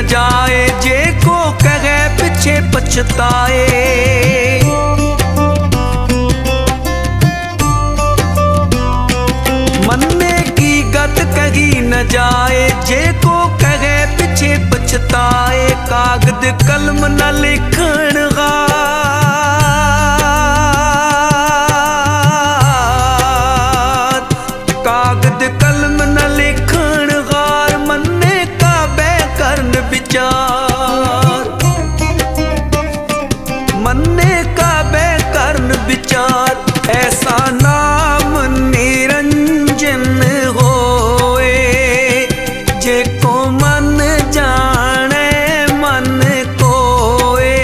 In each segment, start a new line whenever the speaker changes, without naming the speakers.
न जाए, जे को कहे पीछे पछताए। मन्ने की गत कही न जाए, जे को कहे पीछे पछताए। कागद कलम न लिखण गार, कागद कलम न लिखण गार। मन्ने का बै करन विचार, मन्ने का बै करन विचार। ऐसा नाम निरंजन होए, जे को मन जाने मन कोए।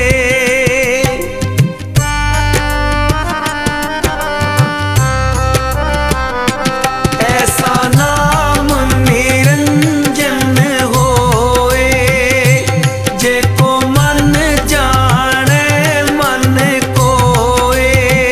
ऐसा नाम निरंजन होए, जे को मन जाने मन कोए।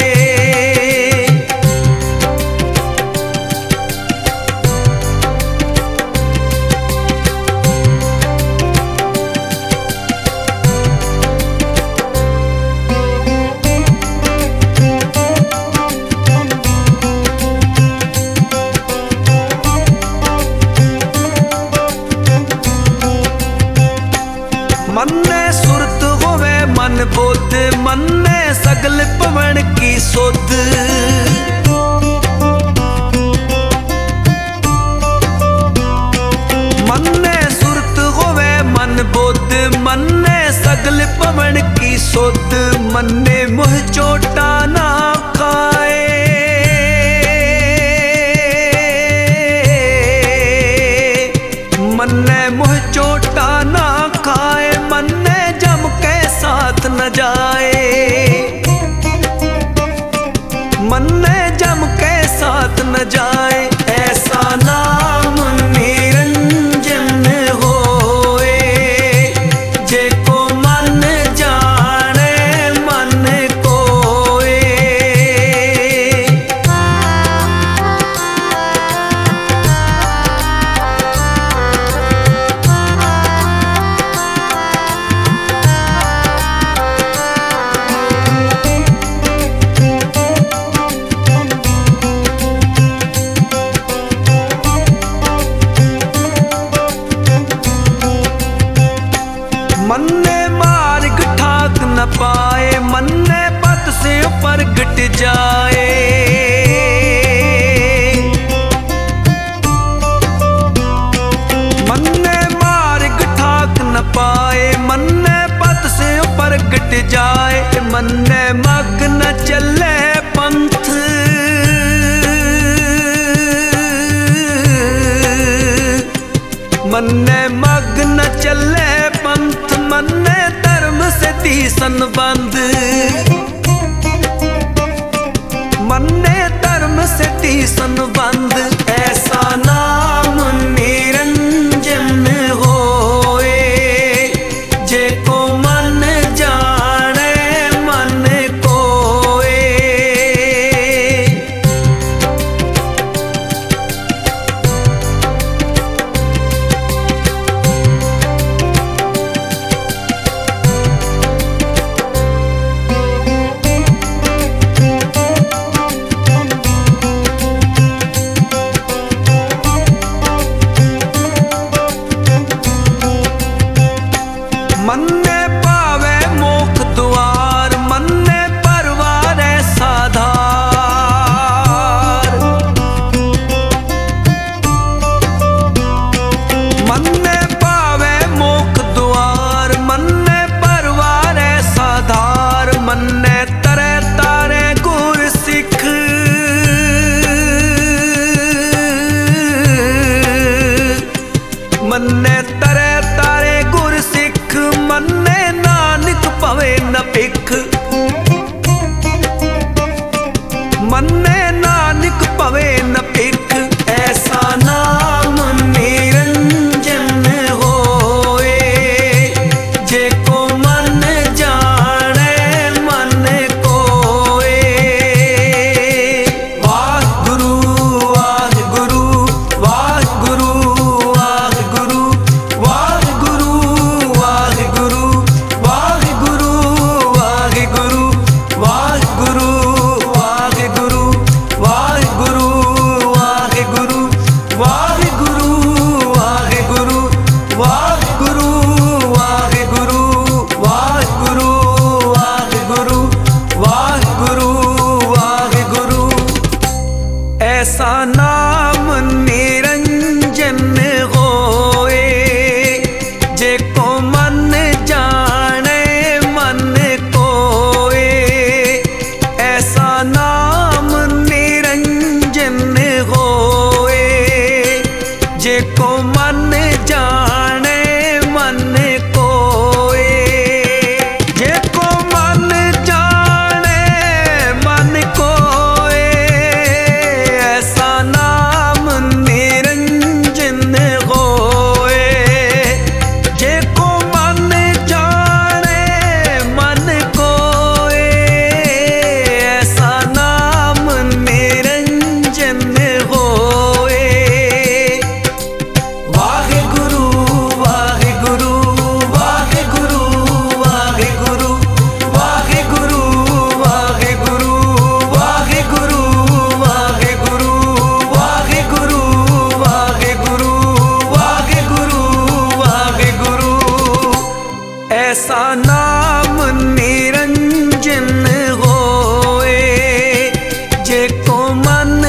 मन्ने सुरत होवे मन बुद्ध, मन्ने सगल पवन की सुध। मन्ने सुरत होवे मन बुद्ध, मन्ने सगल पवन की सुध। मन्ने मुँह चोटा ना खाए, मन्ने मुँह चोटा ना खाए। मन्ने जम के साथ न जाए, मन्ने जम के साथ न जाए। ऐसा नाम निरंजन होए, जे को मन जाने मन कोए। मन्ने मार्ग ठाक न पाए, मन्ने पथ से ऊपर गिट जाए। मन्ने मार्ग ठाक न पाए, मन्ने पथ से ऊपर गिट जाए। मन्ने मग न चले पंथ, मन्ने मग न चले पंथ। मन्ने धर्म से तीसन बंद, मन्ने धर्म से तीसन बंद। ऐसा नाम निरंजन होए, जे को मन जाने मन कोए। मन्ने पावे मोख द्वार, मन्ने परवार साधार। मन्ने पावे मोख द्वार, मन्ने परवार साधार। मन्ने तरह तारे गुर सिख, मन्ने तरह तारे गुर सिख। मन्ने नानक पवे न भिख, मन्ने नानक पवे न भिख। ऐसा नाम निरंजन होए, जे को मन जाने मन कोए। वाहिगुरु वाहिगुरु वाहिगुरु वाहिगुरु वाहिगुरु ऐसा नाम निरंजन होए, जेको मन जाने मन कोए। ऐसा नाम निरंजन होए, जेको मन जाने मन कोए। जेको मन जाने मन कोए, ऐसा नाम निरंजन होए। जेको मन जाने मन कोए, ऐसा नाम निरंजन होए। वाहेगुरु वाहेगुरु वाहेगुरु वाहेगुरु वाहेगुरु वाहेगुरु वाहेगुरु वाहेगुरु वाहेगुरु वाहेगुरु वाहेगुरु वाहेगुरु। ऐसा नाम निरंजन होए, जेको मन